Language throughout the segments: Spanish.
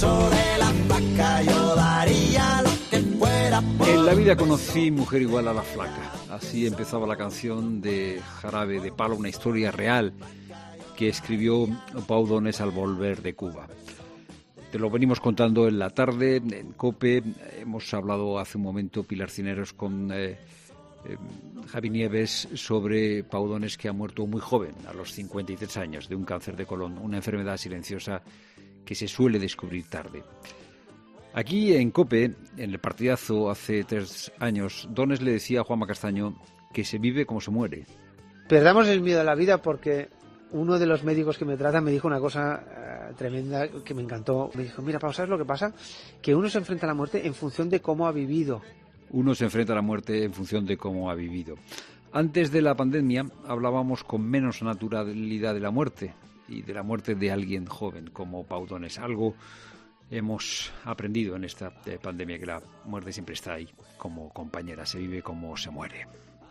beso de la flaca, yo daría lo que fuera por... En la vida conocí mujer igual a la flaca. Así empezaba la canción de Jarabe de Palo, una historia real que escribió Pau Donés al volver de Cuba. Te lo venimos contando en la tarde, en COPE. Hemos hablado hace un momento, Pilar Cineros, con Javi Nieves, sobre Pau Donés, que ha muerto muy joven, a los 53 años, de un cáncer de colon, una enfermedad silenciosa que se suele descubrir tarde. Aquí en COPE, en el partidazo hace 3 años, Donés le decía a Juanma Castaño que se vive como se muere. Perdamos el miedo a la vida, porque uno de los médicos que me tratan me dijo una cosa tremenda que me encantó. Me dijo, mira, Pau, ¿sabes lo que pasa? Que uno se enfrenta a la muerte en función de cómo ha vivido. Uno se enfrenta a la muerte en función de cómo ha vivido. Antes de la pandemia hablábamos con menos naturalidad de la muerte, y de la muerte de alguien joven como Pau Donés. Algo hemos aprendido en esta pandemia, que la muerte siempre está ahí como compañera, se vive como se muere.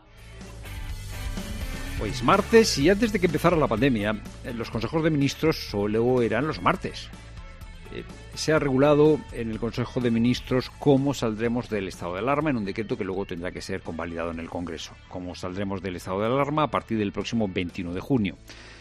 Hoy es martes, y antes de que empezara la pandemia, los consejos de ministros solo eran los martes. Se ha regulado en el Consejo de Ministros cómo saldremos del estado de alarma, en un decreto que luego tendrá que ser convalidado en el Congreso. Cómo saldremos del estado de alarma a partir del próximo 21 de junio.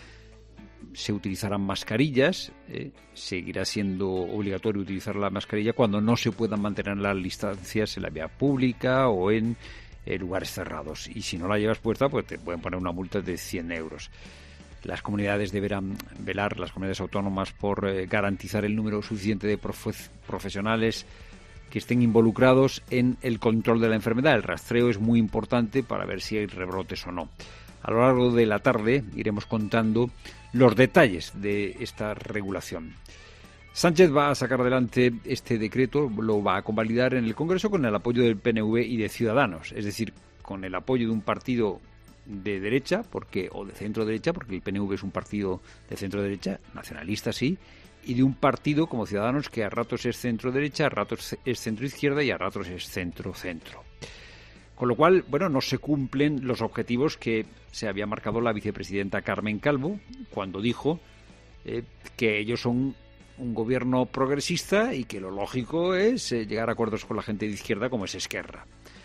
Se utilizarán mascarillas, seguirá siendo obligatorio utilizar la mascarilla cuando no se puedan mantener las distancias en la vía pública o en lugares cerrados. Y si no la llevas puesta, pues te pueden poner una multa de 100 euros. Las comunidades deberán velar, las comunidades autónomas, por garantizar el número suficiente de profesionales que estén involucrados en el control de la enfermedad. El rastreo es muy importante para ver si hay rebrotes o no. A lo largo de la tarde iremos contando los detalles de esta regulación. Sánchez va a sacar adelante este decreto, lo va a convalidar en el Congreso con el apoyo del PNV y de Ciudadanos, es decir, con el apoyo de un partido de derecha, o de centro derecha, porque el PNV es un partido de centro derecha, nacionalista sí, y de un partido como Ciudadanos que a ratos es centro derecha, a ratos es centro izquierda y a ratos es centro centro. Con lo cual, no se cumplen los objetivos que se había marcado la vicepresidenta Carmen Calvo cuando dijo que ellos son un gobierno progresista y que lo lógico es llegar a acuerdos con la gente de izquierda como es Esquerra.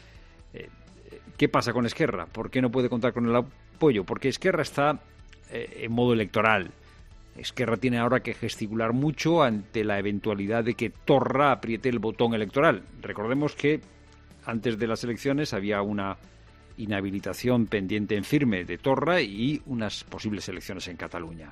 ¿Qué pasa con Esquerra? ¿Por qué no puede contar con el apoyo? Porque Esquerra está en modo electoral. Esquerra tiene ahora que gesticular mucho ante la eventualidad de que Torra apriete el botón electoral. Recordemos que antes de las elecciones había una inhabilitación pendiente en firme de Torra y unas posibles elecciones en Cataluña.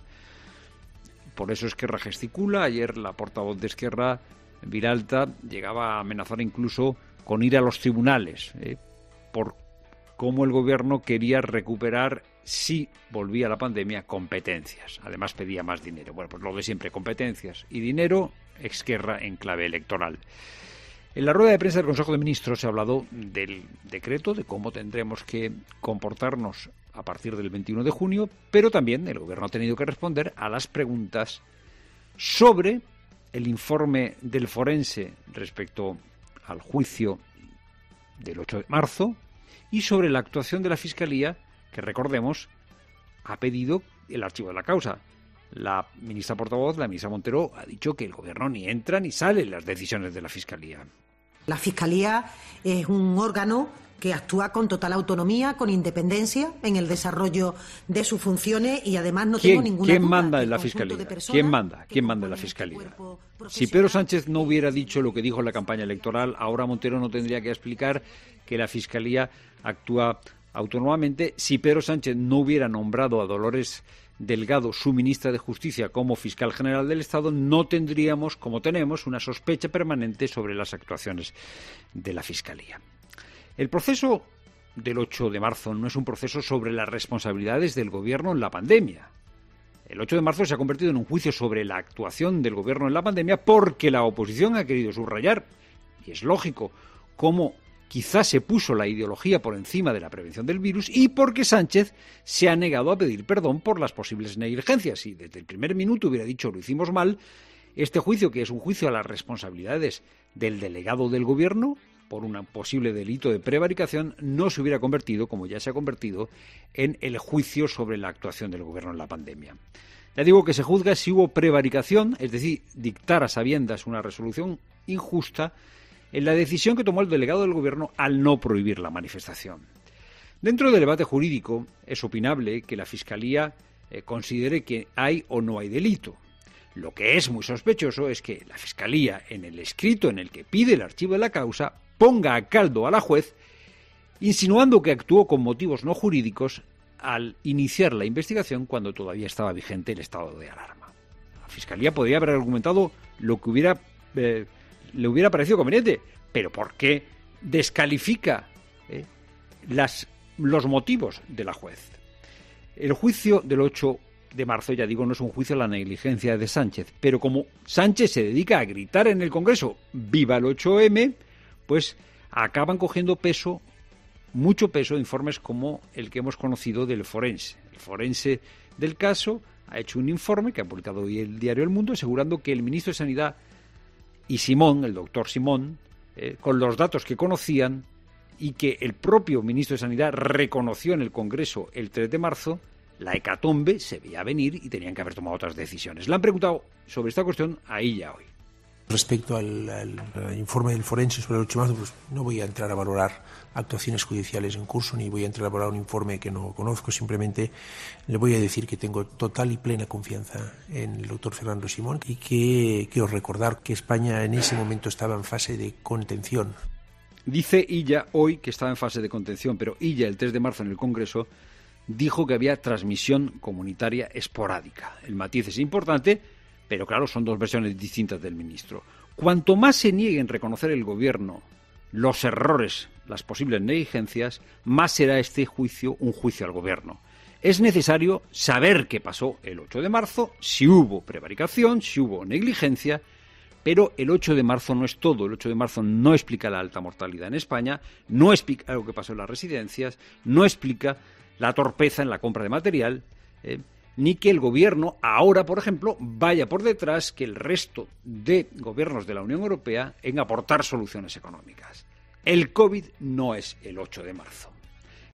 Por eso Esquerra gesticula. Ayer la portavoz de Esquerra, Viralta, llegaba a amenazar incluso con ir a los tribunales por cómo el gobierno quería recuperar, si volvía la pandemia, competencias. Además pedía más dinero. Bueno, pues lo de siempre, competencias y dinero, Esquerra en clave electoral. En la rueda de prensa del Consejo de Ministros se ha hablado del decreto, de cómo tendremos que comportarnos a partir del 21 de junio, pero también el Gobierno ha tenido que responder a las preguntas sobre el informe del forense respecto al juicio del 8 de marzo y sobre la actuación de la Fiscalía, que, recordemos, ha pedido el archivo de la causa. La ministra portavoz, la ministra Montero, ha dicho que el Gobierno ni entra ni sale en las decisiones de la Fiscalía. La Fiscalía es un órgano que actúa con total autonomía, con independencia en el desarrollo de sus funciones y además no tengo ninguna duda. ¿Quién manda en la Fiscalía? ¿Quién manda? ¿Quién manda en la Fiscalía? Si Pedro Sánchez no hubiera dicho lo que dijo en la campaña electoral, ahora Montero no tendría que explicar que la Fiscalía actúa autónomamente. Si Pedro Sánchez no hubiera nombrado a Dolores Delgado, su ministra de Justicia, como fiscal general del Estado, no tendríamos, como tenemos, una sospecha permanente sobre las actuaciones de la Fiscalía. El proceso del 8 de marzo no es un proceso sobre las responsabilidades del Gobierno en la pandemia. El 8 de marzo se ha convertido en un juicio sobre la actuación del Gobierno en la pandemia porque la oposición ha querido subrayar, y es lógico, cómo quizás se puso la ideología por encima de la prevención del virus y porque Sánchez se ha negado a pedir perdón por las posibles negligencias. Y desde el primer minuto hubiera dicho lo hicimos mal, este juicio, que es un juicio a las responsabilidades del delegado del Gobierno por un posible delito de prevaricación, no se hubiera convertido, como ya se ha convertido, en el juicio sobre la actuación del Gobierno en la pandemia. Ya digo que se juzga si hubo prevaricación, es decir, dictar a sabiendas una resolución injusta, en la decisión que tomó el delegado del Gobierno al no prohibir la manifestación. Dentro del debate jurídico es opinable que la Fiscalía considere que hay o no hay delito. Lo que es muy sospechoso es que la Fiscalía, en el escrito en el que pide el archivo de la causa, ponga a caldo a la juez, insinuando que actuó con motivos no jurídicos al iniciar la investigación cuando todavía estaba vigente el estado de alarma. La Fiscalía podría haber argumentado lo que le hubiera parecido conveniente, pero ¿por qué descalifica los motivos de la juez? El juicio del 8 de marzo, ya digo, no es un juicio a la negligencia de Sánchez, pero como Sánchez se dedica a gritar en el Congreso ¡viva el 8M!, pues acaban cogiendo peso, mucho peso, informes como el que hemos conocido del forense. El forense del caso ha hecho un informe que ha publicado hoy el diario El Mundo, asegurando que el ministro de Sanidad y Simón, el doctor Simón, con los datos que conocían y que el propio ministro de Sanidad reconoció en el Congreso el 3 de marzo, la hecatombe se veía venir y tenían que haber tomado otras decisiones. Le han preguntado sobre esta cuestión a ella hoy. Respecto al informe del forense sobre el 8 de marzo, pues no voy a entrar a valorar actuaciones judiciales en curso, ni voy a entrar a valorar un informe que no conozco, simplemente le voy a decir que tengo total y plena confianza en el doctor Fernando Simón y que quiero recordar que España en ese momento estaba en fase de contención. Dice Illa hoy que estaba en fase de contención, pero Illa el 3 de marzo en el Congreso dijo que había transmisión comunitaria esporádica. El matiz es importante, pero claro, son dos versiones distintas del ministro. Cuanto más se niegue en reconocer el Gobierno los errores, las posibles negligencias, más será este juicio un juicio al Gobierno. Es necesario saber qué pasó el 8 de marzo, si hubo prevaricación, si hubo negligencia, pero el 8 de marzo no es todo. El 8 de marzo no explica la alta mortalidad en España, no explica lo que pasó en las residencias, no explica la torpeza en la compra de material, ni que el Gobierno ahora, por ejemplo, vaya por detrás que el resto de gobiernos de la Unión Europea en aportar soluciones económicas. El COVID no es el 8 de marzo.